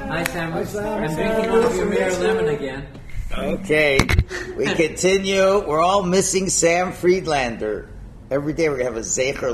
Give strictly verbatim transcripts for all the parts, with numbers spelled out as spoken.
Hi, Sam. Hi, Sam. I'm drinking one of your Mayor Lemon again. Okay, we continue. We're all missing Sam Friedlander. Every day we're going to have a Zecher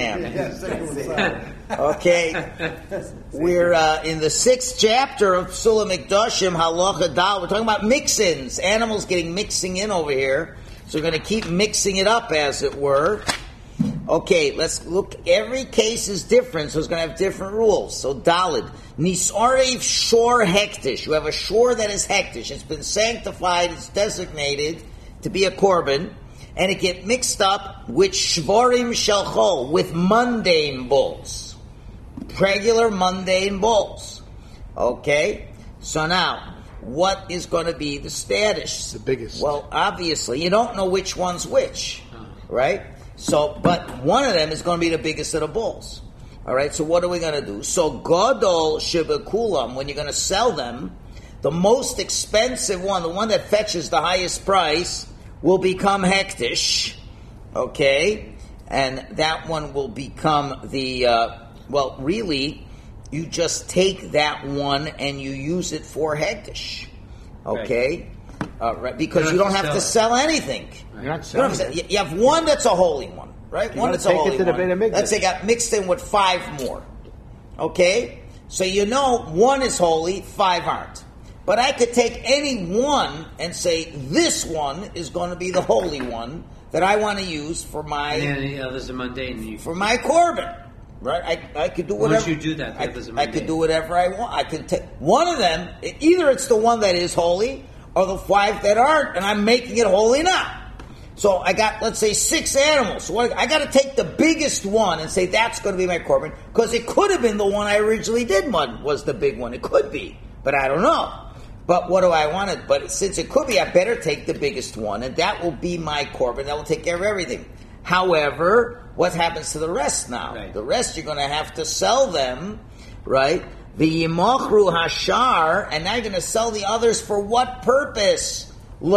LeSam. Okay, we're uh, in the sixth chapter of Psula Mikdashim, Halacha Dal. We're talking about mix-ins, animals getting mixing in over here. So we're going to keep mixing it up, as it were. Okay, let's look. Every case is different, so it's going to have different rules. So Dalid, Nisarev Shor Hektish. You have a shore that is hektish. It's been sanctified. It's designated to be a korban. And it get mixed up with shvorim shelchol, with mundane bulls. Regular mundane bulls. Okay? So now, what is going to be the status? The biggest. Well, obviously, you don't know which one's which. Right? So, but one of them is going to be the biggest of the bulls. Alright, so what are we going to do? So, Godol Shibekulam, when you're going to sell them, the most expensive one, the one that fetches the highest price, will become hektish, okay, and that one will become the, uh, well, really, you just take that one and you use it for hektish, okay, right. Uh, right, because you don't have to sell anything. You're not selling you, don't have to, you have one that's a holy one, right? You one that's a holy it to one. The Let's say it got mixed in with five more, okay, so you know one is holy, five aren't. But I could take any one and say, this one is going to be the holy one that I want to use for my... And the others are mundane. You, for my korban. Right? I, I could do whatever... Once you do that, the I, others are I mundane. could do whatever I want. I could take... One of them, either it's the one that is holy, or the five that aren't, and I'm making it holy now. So I got, let's say, six animals. So what, I got to take the biggest one and say, that's going to be my korban, because it could have been the one I originally did one, was the big one. It could be. But I don't know. But what do I want it? But since it could be, I better take the biggest one, and that will be my korban. That will take care of everything. However, what happens to the rest now? Right. The rest you're going to have to sell them, right? The yimachru hashar, and now you're going to sell the others for what purpose?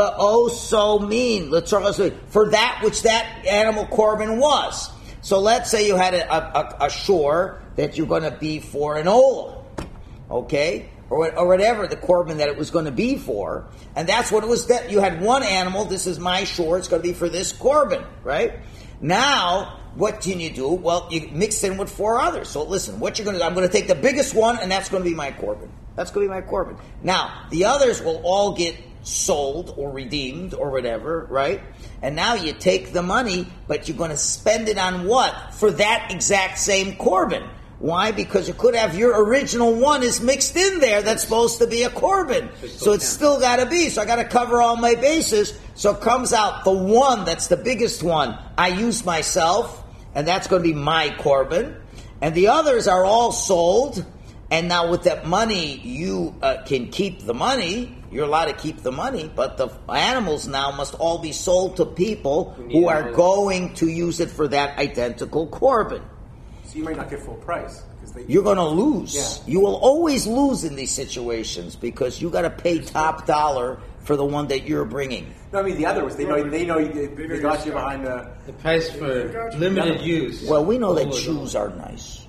La'oso min, for that which that animal korban was. So let's say you had a, a, a shore that you're going to be for an ola, okay? Or, or whatever the korban that it was going to be for, and that's what it was. That you had one animal. This is my shore. It's going to be for this korban, right? Now, what can you do? Well, you mix in with four others. So listen, what you're going to do? I'm going to take the biggest one, and that's going to be my korban. That's going to be my korban. Now, the others will all get sold or redeemed or whatever, right? And now you take the money, but you're going to spend it on what? For that exact same korban. Why? Because you could have your original one is mixed in there that's supposed to be a korban. So it's still got to be. So I got to cover all my bases. So it comes out the one that's the biggest one I use myself, and that's going to be my korban. And the others are all sold. And now with that money, you uh, can keep the money. You're allowed to keep the money. But the animals now must all be sold to people who are going to use it for that identical korban. So you might not get full price. They, You're going to lose. Yeah. You will always lose in these situations because you got to pay top dollar for the one that you're bringing. No, I mean the other ones. They know. They know. They, they got you behind the the price for limited use. Well, we know that Jews are nice.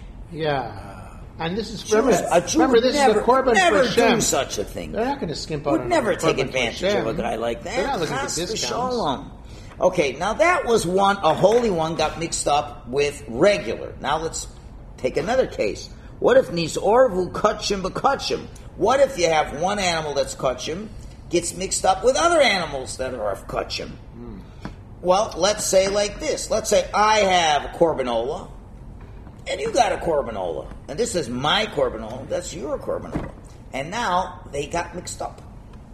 Yeah, and this is Jews, remember, a Jew remember would this never, is a korban never for Shem. do such a thing. They're not going to skimp out. Would on never a take korban advantage for Shem. of a guy like that. They're not looking for Chas discounts. v'shalom. Okay, now that was one. A holy one got mixed up with regular. Now let's take another case. What if Nizorvu Kutchim Bekutchim? What if you have one animal that's Kutchim gets mixed up with other animals that are of Kutchim? Hmm. Well, let's say like this. Let's say I have a Korbanola, and you got a Korbanola. And this is my Korbanola, that's your Korbanola. And now they got mixed up.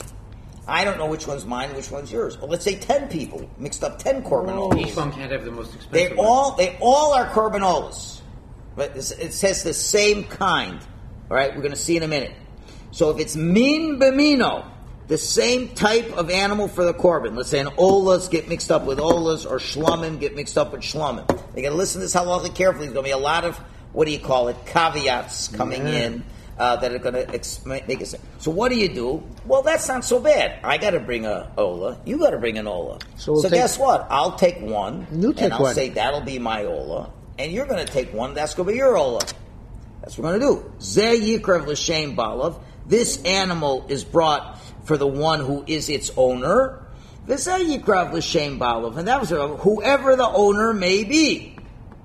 I don't know which one's mine, which one's yours. Well, let's say ten people mixed up ten Korbanolas. Each one can't have the most expensive They one. all, they all are Korbanolas. But it says the same kind. All right, we're going to see in a minute. So if it's min b'mino, the same type of animal for the korban. Let's say an olas get mixed up with olas, or shlomim get mixed up with shlomim. They got to listen to this halacha carefully. There's going to be a lot of, what do you call it, caveats coming yeah. in uh, that are going to ex- make it. So what do you do? Well, that's not so bad. I got to bring a ola. You got to bring an ola. So, we'll so guess what? I'll take one, you take and I'll one. say that'll be my ola. And you're going to take one, that's going to be your ola. That's what we're going to do. Zeh yikrav l'shem balav. This animal is brought for the one who is its owner. V'zeh yikrav l'shem balav. And that was whoever the owner may be.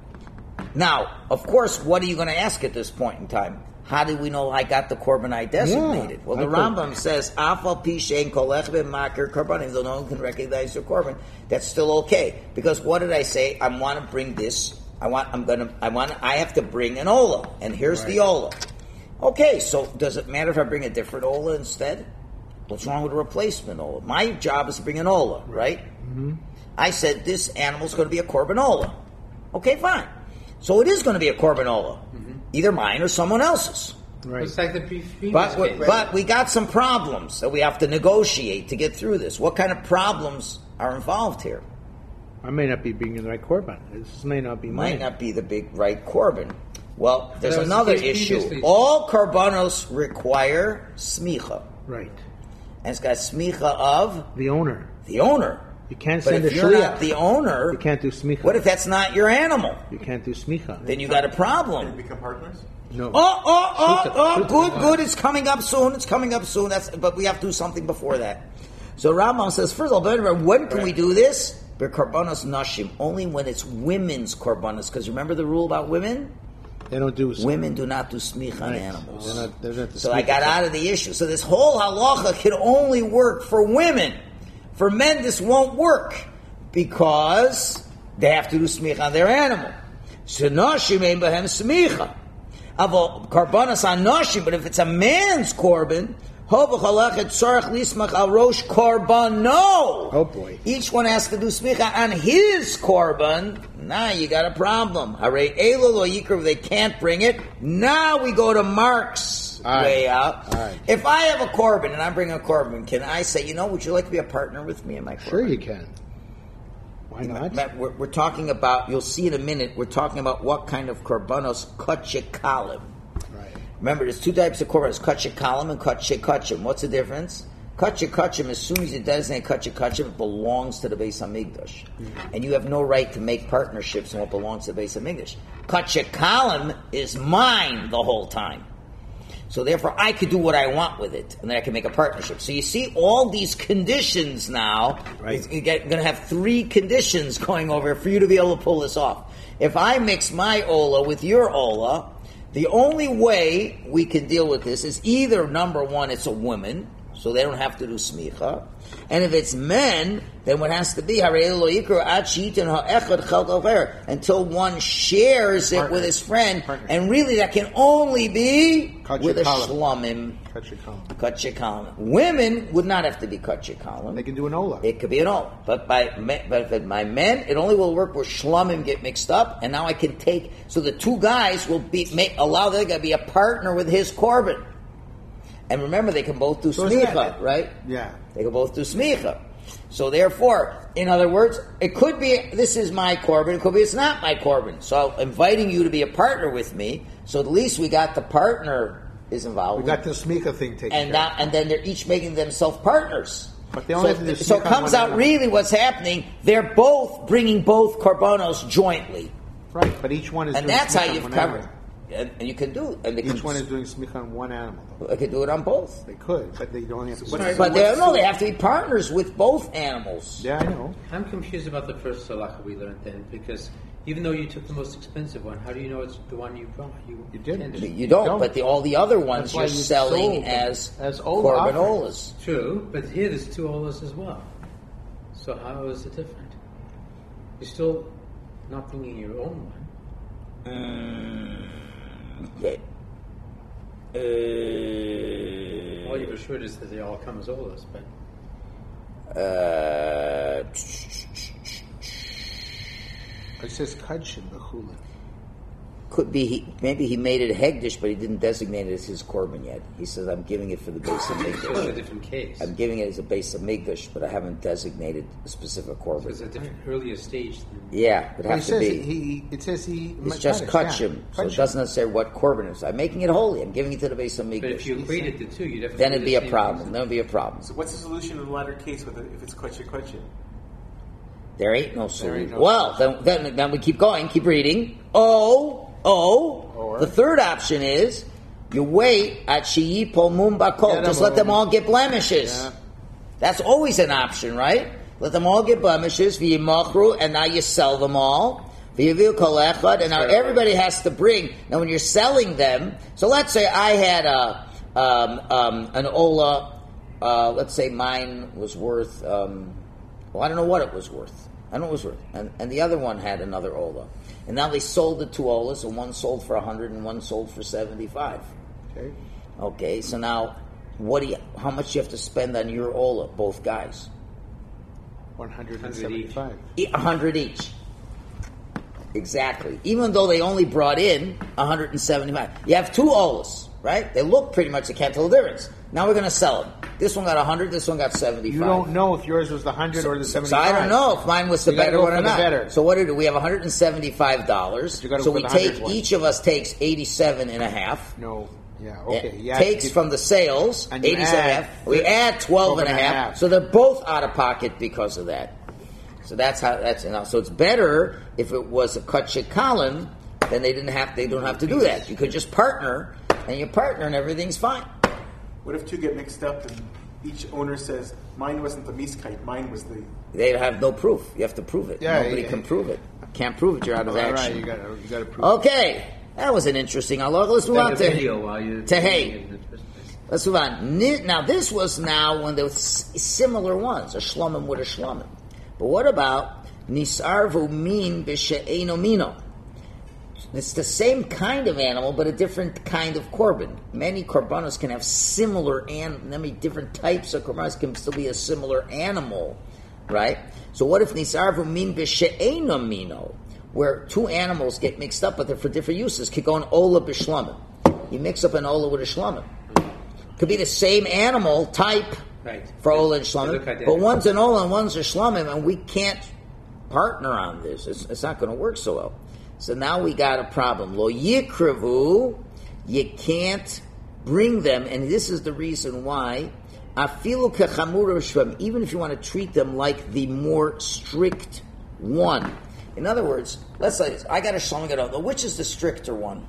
Now, of course, what are you going to ask at this point in time? How did we know I got the korban I designated? Yeah, well, the I Rambam says, "Afal pi shein kolech b'makir korban." Even though no one can recognize your korban, that's still okay. Because what did I say? I want to bring this. I want. I'm gonna. I want. I have to bring an ola, and here's right. the ola. Okay, so does it matter if I bring a different ola instead? What's wrong with a replacement ola? My job is to bring an ola, right? Mm-hmm. I said this animal's going to be a korban ola. Okay, fine. So it is going to be a korban ola. Mm-hmm. Either mine or someone else's. Right. It's like the previous but, case. But we got some problems that we have to negotiate to get through this. What kind of problems are involved here? I may not be bringing the right korban. This may not be mine. Might not be the big right korban. Well, there's That was another the case issue. previously. All korbanos require smicha. Right. And it's got smicha of The owner. the owner. You can't But send if a you're not shliach. the owner, You can't do smicha. what if that's not your animal? You can't do smicha. Then you got a problem. They become partners? No. Oh, oh, oh, Shoot oh, them. good, good. It's coming up soon. It's coming up soon. That's, but we have to do something before that. So Rambam says, first of all, when can we do this? They're korbanos nashim. Only when it's women's korbanos. Because remember the rule about women? They don't do smicha. Women do not do smicha on Right. animals. They're not, they're not the So I smicha. got out of the issue. So this whole halacha can only work for women. For men, this won't work. Because they have to do smicha on their animal. So nashim ein behem smicha. Avo karbanas on nashim, but if it's a man's korban, hovachalachet tzarich lismach al rosh korban. No. Oh boy. Each one has to do smicha on his korban. Now you got a problem. Hare elo lo yikra. They can't bring it. Now we go to Mark's All right. way out. All right. If I have a korban and I'm bringing a korban, can I say, you know, would you like to be a partner with me in my korban? Sure you can. Why not? Matt, we're, we're talking about, you'll see in a minute, we're talking about what kind of korbanos kachikalim. Right. Remember, there's two types of korbanos, kachikalim and kachikachim. What's the difference? Kachikachim, as soon as you designate kachikachim, it belongs to the Beis HaMikdash. Mm-hmm. And you have no right to make partnerships in what belongs to the Beis HaMikdash. Kachikalim is mine the whole time. So therefore, I could do what I want with it, and then I can make a partnership. So you see all these conditions now. Right. You're going to have three conditions going over for you to be able to pull this off. If I mix my ola with your ola, the only way we can deal with this is either, number one, it's a woman, so they don't have to do smicha. And if it's men, then what has to be until one shares it Partner. with his friend, Partner. and really that can only be Kachikalim. with a shlomim. Kachikalim. Kachikalim. Women would not have to be kachikalim. They can do an ola. It could be an ola, but by me- but if it, my men, it only will work where shlomim get mixed up, and now I can take. So the two guys will be make allow the other guy to be a partner with his korban. And remember, they can both do So isn't smicha, that- right? Yeah. They can both do smicha. So therefore, in other words, it could be this is my korban, it could be it's not my korban. So I'm inviting you to be a partner with me. So at least we got the partner is involved. We got the smicha thing taken and care now, of. and then they're each making themselves partners. But they only so, have to do so it smicha comes on out one really what's happening. They're both bringing both korbanos jointly, Right, but each one is and doing that's smicha how on you've one covered. animal. And, and you can do. And they Each can, one is doing smicha on one animal. Though. They can do it on both. They could, but they don't have to. What's- But they what's- no, they have to be partners with both animals. Yeah, I know. I'm confused about the first halacha we learned then, because even though you took the most expensive one, how do you know it's the one you brought? You, You didn't. intended? You don't, Don't. but the, all the other ones That's why you're you selling sold them as, as ola korban offerings. olas. True, but here there's two olas as well. So how is it different? You're still not bringing your own one. Mm, okay. Uh, All you've assured is that they all come as olas, but uh, It says kadshin b'chulin. could be he, maybe he made it hegdish, but he didn't designate it as his korban yet. He says, "I'm giving it for the base of it's a migdash. different case. I'm giving it as a base of migdash, but I haven't designated a specific korban." It's a different earlier stage than Yeah, it But it has to says be. he. It says he. It's just kachim, so it doesn't say what korban is. I'm making it holy. I'm giving it to the base of But if you migdash. equated the two, you'd have to Then do it'd the be a same problem. things. Then it'd be a problem. So what's the solution in the latter case with it, if it's kachik kachik? There ain't no There ain't solution. no Well, then, then then we keep going. Keep reading. Oh, Oh, Or- the third option is you wait at Shiyipol Mum Bakol. Get Just 'em let them all. all get blemishes. Yeah. That's always an option, right? Let them all get blemishes, v'yimachru, and now you sell them all. V'yaviu kol echad, and now everybody has to bring. Now, when you're selling them, so let's say I had a um, um, an Ola. Uh, let's say mine was worth. Um, well, I don't know what it was worth. I don't know what it was worth, and, and the other one had another Ola, and now they sold the two Olas, and one sold for a hundred, and one sold for seventy-five. Okay. Okay, so now, what do you? How much do you have to spend on your Ola, both guys? one hundred seventy-five. A hundred each. Exactly. Even though they only brought in one hundred seventy-five. You have two Olas, right? They look pretty much, you can't tell the difference. Now we're going to sell them. This one got one hundred, this one got seventy-five. You don't know if yours was the one hundred or the So seventy-five. I don't know if mine was the You gotta better go one for or the not. better. So what do we do? We have one hundred seventy-five dollars. You gotta So go we for the take, one hundred one. each of us takes eighty-seven and a half. No. Yeah, It okay. Yeah, takes you- from the sales, And you eighty-seven and a add half. We add twelve and a twelve and a half. half. So they're both out of pocket because of that. So that's how that's enough. So it's better if it was a kutchik column, then they didn't have they don't have to do that. You could just partner, and you partner, and everything's fine. What if two get mixed up and each owner says, mine wasn't the miskite, mine was the... They have no proof. You have to prove it. Yeah, Nobody yeah, can yeah. prove it. Can't prove it. You're out of All right, action. you got you got to prove. Okay, that was an interesting Allah. Let's move on Like a to video while you to hey. Let's move on. Ni- Now, this was now when there was s- similar ones, a shlomim with a shlomim. But what about nisarvu min b'she'eno mino? It's the same kind of animal, but a different kind of korban. Many korbanos can have similar, and many different types of korbanos can still be a similar animal, right? So what if nisarvu min b'she'eno mino, where two animals get mixed up, but they're for different uses? Could go an ola b'shlamim. You mix up an ola with a shlamim. Could be the same animal type Right. for ola and They shlamim, look but identical. one's an ola and one's a shlamim, and we can't partner on this. It's, it's not going to work so well. So now we got a problem. Lo yikravu, you can't bring them, and this is the reason why. Afilu kechamura shvem, even if you want to treat them like the more strict one. In other words, let's say I got a shlamim, I got a- which is the stricter one?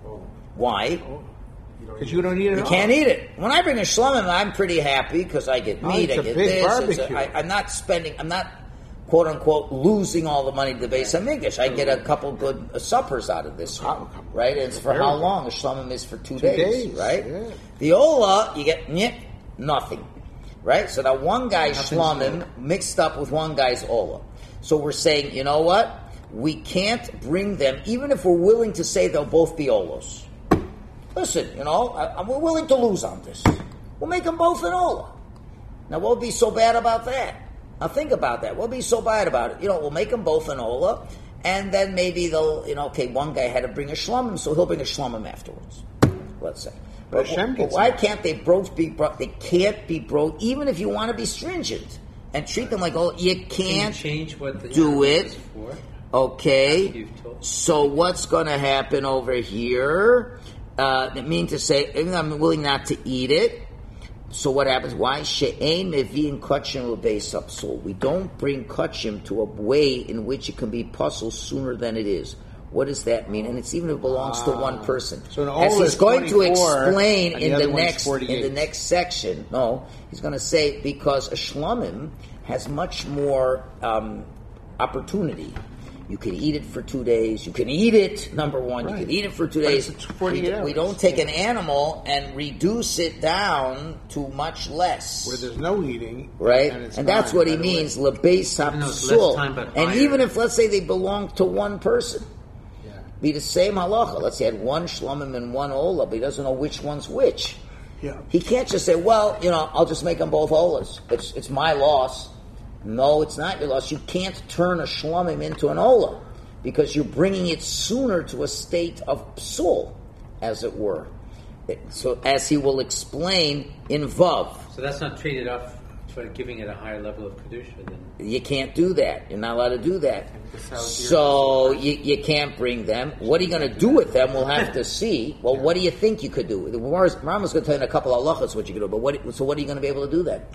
Why? Because you don't eat it You at all. can't eat it. When I bring a shlamim, I'm pretty happy because I get Oh, meat, it's I a get big this. It's barbecue. a, I, I'm not spending. I'm not quote unquote losing all the money to the base of English. I get a couple good uh, suppers out of this, one, right? And it's for how long? A shlamim is for two, Two days, days, right? yeah. The ola, you get nyeh, nothing, right? So now one guy's shlamim mixed up with one guy's ola. So we're saying, you know what? We can't bring them, even if we're willing to say they'll both be olos. Listen, you know, I, we're willing to lose on this. We'll make them both an Ola. Now, what would be so bad about that? Now, think about that. What would be so bad about it? You know, we'll make them both an Ola, and then maybe they'll, you know, okay, one guy had to bring a shlomim, so he'll bring a shlomim afterwards, let's say. But, Hashem but gets why it. can't they both be brought? They can't be brought, even if you want to be stringent and treat them like, oh, you Can you can't change what the do animal it. is for? Okay, You've told. so what's going to happen over here? Uh, it means to say, even though I'm willing not to eat it, so what happens? Why? She'ein mevi'in kachim l'beis hapsul. We don't bring kachim to a way in which it can be puzzled sooner than it is. What does that mean? And it's even if it belongs to one person. So an As ola he's is going to twenty-four, explain and in the the other one's next in the forty-eight. next section. No, he's going to say because a shlamim has much more um, opportunity. You can eat it for two days. You can eat it, number one. Right. You can eat it for two But days. it's forty-eight we, hours. we don't take an animal and reduce it down to much less. Where there's no eating, Right? And, it's And that's gone what he right away. means, lebeis Even though it's less hapsul. time, but And higher. even if, let's say, they belong to one person, Yeah. be the same halacha. Let's say he had one shlomim and one ola, but he doesn't know which one's which. Yeah. He can't just say, well, you know, I'll just make them both olas. It's it's my loss. No, it's not your loss. You can't turn a shlomim into an ola because you're bringing it sooner to a state of psul, as it were. It- so, as he will explain in Vav, So that's not treated off for giving it a higher level of kedusha than. you can't do that. You're not allowed to do that. Because how dear- So you, you can't bring them. What are you going to do with them? We'll have to see. Well, what do you think you could do? The Rama's going to tell you in a couple of halachas what you could do. But what? So what are you going to be able to do then?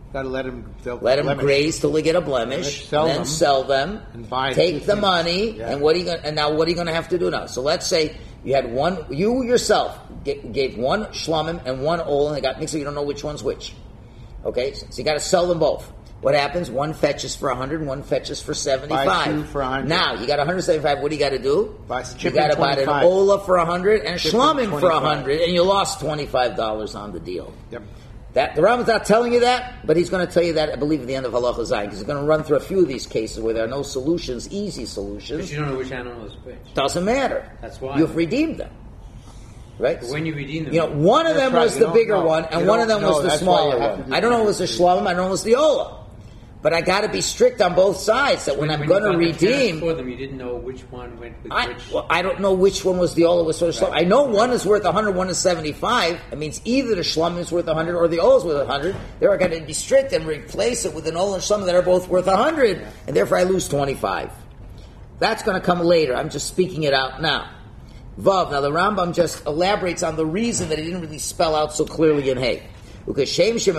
Got to let him. Let them graze till they get a blemish, Sell and then them, sell them, and buy take two the things. money, Yeah. and what are you going? And now, what are you going to have to do now? So let's say you had one, you yourself g- gave one shlomim and one ol, and they got mixed. So you don't know which one's which. Okay, so you got to sell them both. What happens? One fetches for a hundred, one fetches for seventy-five. Buy two for a hundred. Now you got one hundred seventy-five. What do you got to do? Buy You got to buy an twenty-five. ola for a hundred and a Chip in shlomim for a twenty-five. hundred, and you lost twenty-five dollars on the deal. Yep. That the Rambam's not telling you that, but he's going to tell you that, I believe, at the end of Halacha Zayin, because he's going to run through a few of these cases where there are no solutions, easy solutions. But you don't know which animal is which. Doesn't matter. That's why. You've redeemed them, right? But when you redeem them, You know, one of That's them right, was you the don't bigger know. one, and You one of don't them was know. the That's why you smaller have to one. do I don't know if it was the shlomim, I don't know if it was the ola. But I got to be strict on both sides, that when, when, I'm when going to you got the cash redeem... for them, you didn't know which one went with I, which. well, I don't know which one was the ola was sort of Right. shlom. I know one is worth one hundred, one is seventy-five. It means either the shlom is worth one hundred or the ola is worth one hundred. They're going to be strict and replace it with an ola and shlom that are both worth one hundred, yeah. and therefore I lose twenty-five. That's going to come later. I'm just speaking it out now. Vav. Now the Rambam just elaborates on the reason that he didn't really spell out so clearly in Hay. Just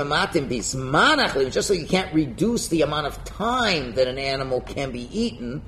so you can't reduce the amount of time that an animal can be eaten,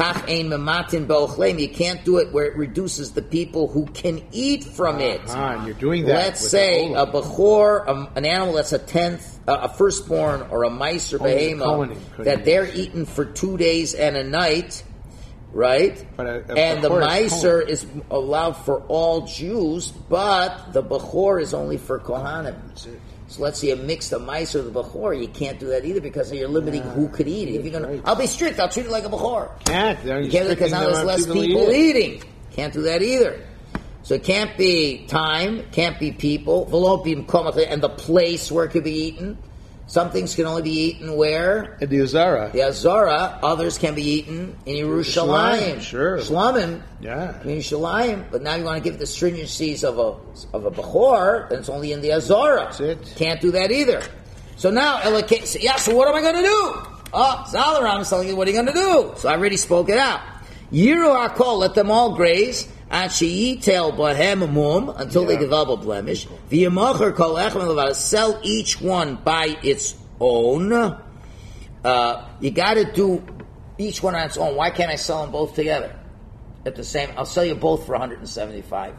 you can't do it where it reduces the people who can eat from it. Ah, and you're doing that. Let's with say the a bechor, um, an animal that's a tenth, uh, a firstborn, or a mice or Only behema, Kohanim that they're use. eaten for two days and a night, right? But a- a and the bechor is miser is allowed for all Jews, but the bechor is only for Kohanim. So let's say you mix the mice or the bechor, you can't do that either because you're limiting Yeah, who could eat it. If you're gonna, right. I'll be strict. I'll treat it like a bechor. Can't. They're You can't do it because now there's less people eating. Can't do that either. So it can't be time, can't be people, and the place where it could be eaten. Some things can only be eaten where? And the Azara. The Azara. Others can be eaten in Yerushalayim. Sure. Shlamim. Yeah. In Yerushalayim. But now you want to give the stringencies of a of a Bechor, then it's only in the Azara. That's it. Can't do that either. So now, yeah, so what am I going to do? Oh, Zalaram is telling you what are you going to do? So I already spoke it out. Yiru Hakol, let them all graze. Tel Bahem Mum until they Yeah. develop a blemish. V'yamacher Kol Echem, sell each one by its own. Uh, you got to do each one on its own. Why can't I sell them both together at the same? I'll sell you both for one hundred seventy-five.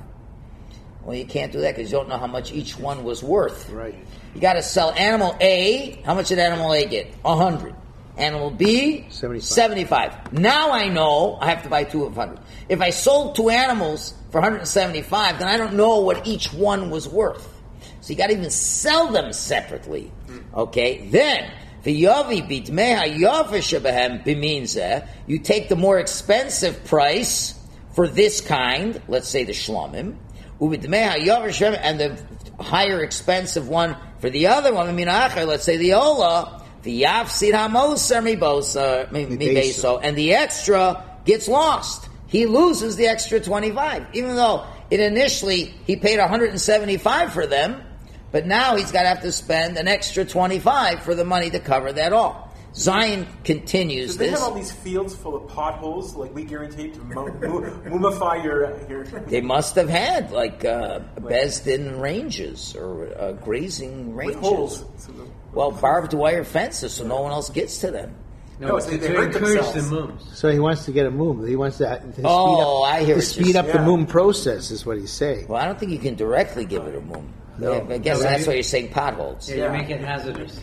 Well, you can't do that because you don't know how much each one was worth. Right. You got to sell animal A. How much did animal A get? A hundred. Animal B, seventy-five. seventy-five. Now I know I have to buy two of one hundred. If I sold two animals for one hundred seventy-five, then I don't know what each one was worth. So you got to even sell them separately. Okay? Then, v'yavi b'dmei ha'yavish shebehem b'minzeh, you take the more expensive price for this kind, let's say the shlomim, u'b'dmei ha'yavish shebehem, and the higher expensive one for the other one, let's say the ola, the yafsid hamoser mibosa mibeso, and the extra gets lost. He loses the extra twenty-five, even though it initially he paid one hundred seventy-five for them, but now he's got to have to spend an extra twenty-five for the money to cover that all. Zion continues Do they this. have all these fields full of potholes, like we guaranteed to mu- mu- mumify your your? They must have had like uh, Besdin ranges or uh, grazing ranges. With holes. So the- Well, barbed wire fences, so no one else gets to them. No, No, to, they- they to hurt encourage the themselves. mums. So he wants to get a moom. He wants to, to speed Oh, up, I hear to what speed you're up the saying. moom process is what he's saying. Well, I don't think you can directly give it a moon. No. I guess No, that's you- why you're saying potholes. Yeah, you make it hazardous.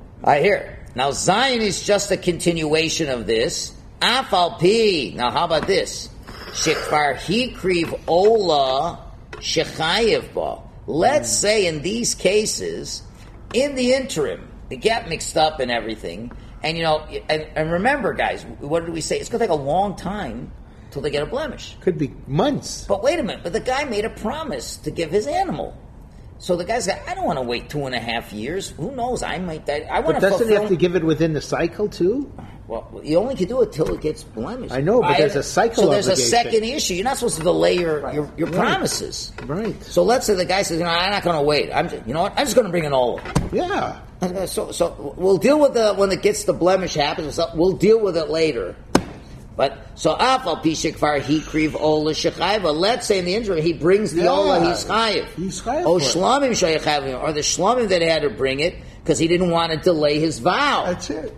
I hear. Now, Zion is just a continuation of this. Afal Pi. Now, how about this? Shekvar Hikriv Ola Shechayev Ba. Let's say in these cases, in the interim, it got mixed up and everything. And, you know, and, and remember, guys, what did we say? It's going to take a long time till they get a blemish. Could be months. But wait a minute. But the guy made a promise to give his animal. So the guy's like, I don't want to wait two and a half years. Who knows? I might die. I want But to doesn't he fulfill. have to give it within the cycle too? Well, you only can do it till it gets blemished. I know, but there's a cycle So there's a obligation. second issue. You're not supposed to delay your your, your Right. promises. Right. So let's say the guy says, you know, I'm not going to wait. I'm just, you know what? I'm just going to bring an ola. Yeah. So so we'll deal with the when it gets the blemish happens. We'll deal with it later. But so afal pishik far he kriv ola shechayva. Let's say in the interim he brings the Yeah. ola he's chayiv. He's chayiv Oh for it. shlamim shayachayv or the shlamim that had to bring it because he didn't want to delay his vow. That's it.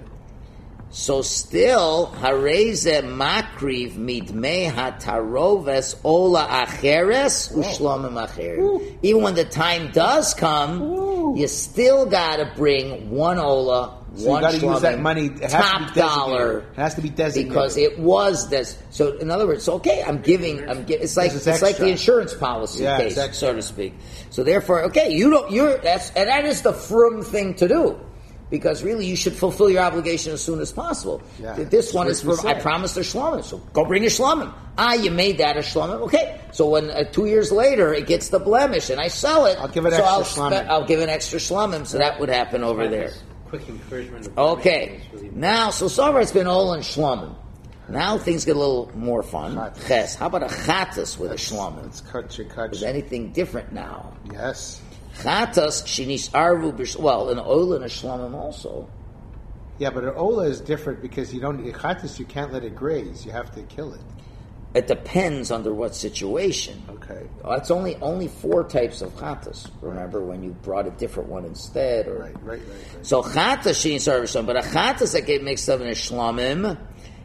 So still, hareze makriv midmei hataroves ola acheres ushlamim acheres. Even when the time does come, Ooh. you still got to bring one ola, so one you got to use that money. It has top to be dollar. It has to be designated because it was this. So in other words, okay, I'm giving. I'm gi- It's like it's like the insurance policy yeah, case, exactly. so to speak. So therefore, okay, you don't. You're that's and that is the frum thing to do. Because really, you should fulfill your obligation as soon as possible. Yeah, this one is for, I promised a shlomim, so go bring a shlomim. Ah, you made that a shlomim. Okay, so when uh, two years later it gets the blemish and I sell it, I'll give it so extra I'll, shlomim. Spe- I'll give an extra shlomim, so that would happen over there. Quick encouragement. Of okay, really now, so so far it's been all in shlomim. Now things get a little more fun. Ches. How about a chatas with Let's, a shlomim? Let's cut your cut. Is anything different now? Yes. Chatas shinis arvu, well, an oil and a shlomim also. Yeah, but an ola is different because you don't. Chatas, you can't let it graze. You have to kill it. It depends under what situation. Okay. It's only only four types of chatas. Remember when you brought a different one instead, or right, right, right. right. So chatas she service but a chatas that get mixed up in a shlamim.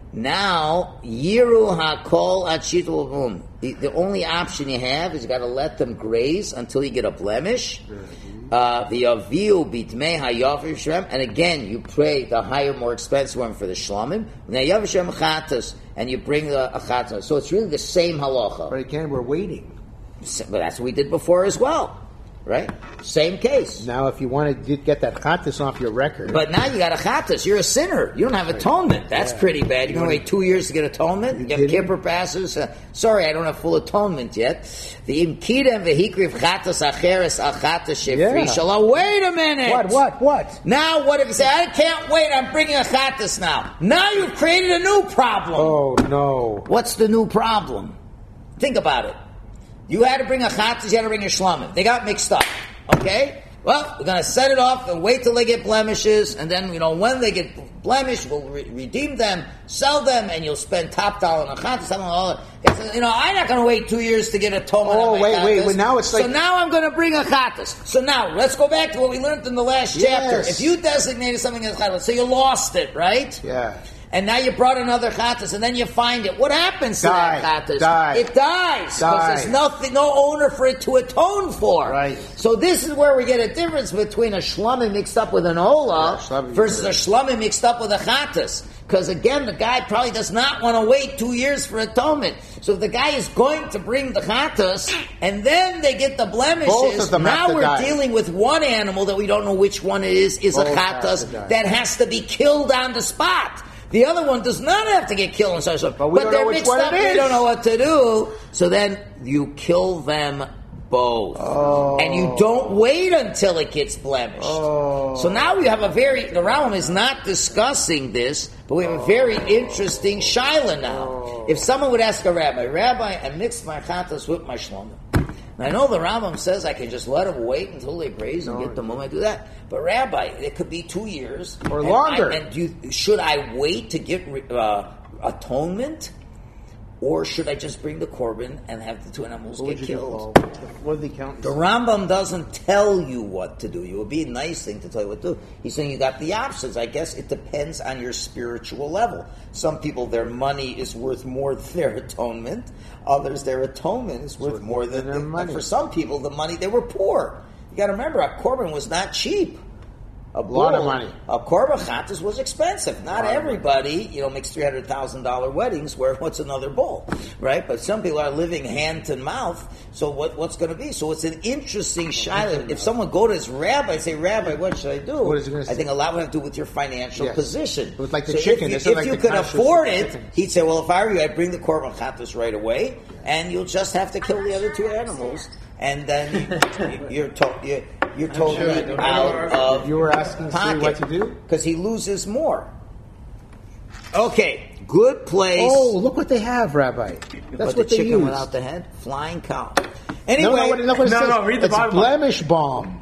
Now yiru hakol achitul vum. The the only option you have is you got to let them graze until you get a blemish. Mm-hmm. Uh, the aviu bitmei hayav shem, and again you pray the higher, more expensive one for the shlamim. Now yav shem chatas, and you bring the a chatas. So it's really the same halacha. But again, we're waiting. But that's what we did before as well, right? Same case. Now, if you want to get that chatas off your record, but now you got a chatas. You're a sinner. You don't have atonement. That's yeah. pretty bad. You're going to wait two years to get atonement. You, you have Kippur passes. Uh, sorry, I don't have full atonement yet. The imkidem vehikriv chatas acheres al chatas shefri shalom. Wait a minute. What? What? What? Now, what if you say, I can't wait, I'm bringing a chatas now. Now you've created a new problem. Oh, no. What's the new problem? Think about it. You had to bring a chatas, you had to bring a shlamim. They got mixed up. Okay? Well, we're going to set it off and wait till they get blemishes, and then, you know, when they get blemished, we'll re- redeem them, sell them, and you'll spend top dollar on a chatas. You know, I'm not going to wait two years to get atonement oh, on my wait, chatas. wait, wait, now it's like... So now I'm going to bring a chatas. So now, let's go back to what we learned in the last yes. chapter. If you designated something as chatas, so you lost it, right? Yeah. And now you brought another chatas, and then you find it. What happens to Die. that chatas? Die. It dies because there's nothing, no owner for it to atone for. Right. So this is where we get a difference between a shlamim mixed up with an ola yeah, versus a shlamim mixed up with a chatas. Because again, the guy probably does not want to wait two years for atonement. So if the guy is going to bring the chatas, and then they get the blemishes, now we're die. dealing with one animal that we don't know which one it is, is Both a chatas that has to be killed on the spot. The other one does not have to get killed and such. But, we but don't they're know which mixed one up. it is. We don't know what to do. So then you kill them both. Oh. And you don't wait until it gets blemished. Oh. So now we have a very, the Rambam is not discussing this, but we have a very interesting shaila now. Oh. If someone would ask a rabbi, Rabbi, I mixed my chatas with my shlomim. And I know the Rambam says I can just let them wait until they graze and no. get the moment I do that. But Rabbi, it could be two years or and longer. I, and do you, should I wait to get uh, atonement, or should I just bring the korban and have the two animals what get killed? What did the count? The Rambam doesn't tell you what to do. It would be a nice thing to tell you what to do. He's saying you got the options. I guess it depends on your spiritual level. Some people, their money is worth more than their atonement. Others, their atonement is worth more than, than their money. And for some people, the money, they were poor. You got to remember, a korban was not cheap. A bull, lot of money. A korban chatas was expensive. Not everybody, you know, makes three hundred thousand dollar weddings. Where what's another bull, right? But some people are living hand to mouth. So what, what's going to be? So it's an interesting shaila. If someone go to his rabbi and say, Rabbi, what should I do? What is it I think a lot would have to do with your financial yes. position. It was like the so chicken. If you, if like you the could afford it, chickens. he'd say, well, if I were you, I'd bring the korban chatas right away, and you'll just have to kill the other two animals. And then you, you're, to, you're, you're totally sure out of You were asking Steve what to do? because he loses more. Okay, good place. Oh, look what they have, Rabbi. That's but what the they chicken use. without the head? Flying cow. Anyway. No, no, what, no, what it no, says. no, read the it's bottom. blemish balm.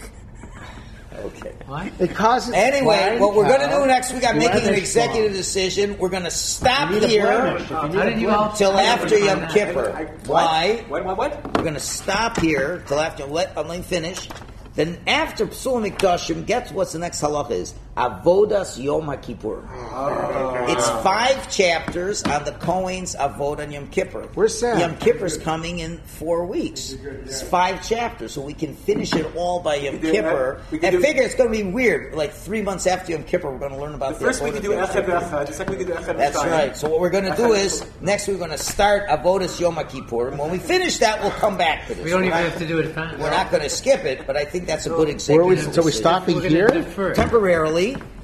Okay. What? It causes Anyway, what we're going to do next week, I'm Blemish making an executive balm. decision. We're going to stop You need a here blemish. If you need How a did you blemish. all till after Yom Kippur. I- I- Why? What? What? What? We're going to stop here till after. Let, let me finish. Then after Psul Mikdashim, guess what's the next halacha is? Avodas Yom HaKippur. Oh. It's five chapters on the Kohen's Avodah on Yom Kippur. Where's Sam? Yom Kippur's coming in four weeks. It's five chapters, so we can finish it all by Yom We do- Kippur. we can And do- figure it's going to be weird. Like three months after Yom Kippur, we're going to learn about The the, first Avodah week you do Yom Echad Kippur. Echad. The second week you do Echad That's Echad. right. So what we're going to do is, next we're going to start Avodas Yom HaKippur. And when we finish that, we'll come back to this. We don't We're even not- have to do it fast. We're not going to skip it, but I think that's a good Where are example. we, so we're stopping We're gonna here? defer. Temporarily,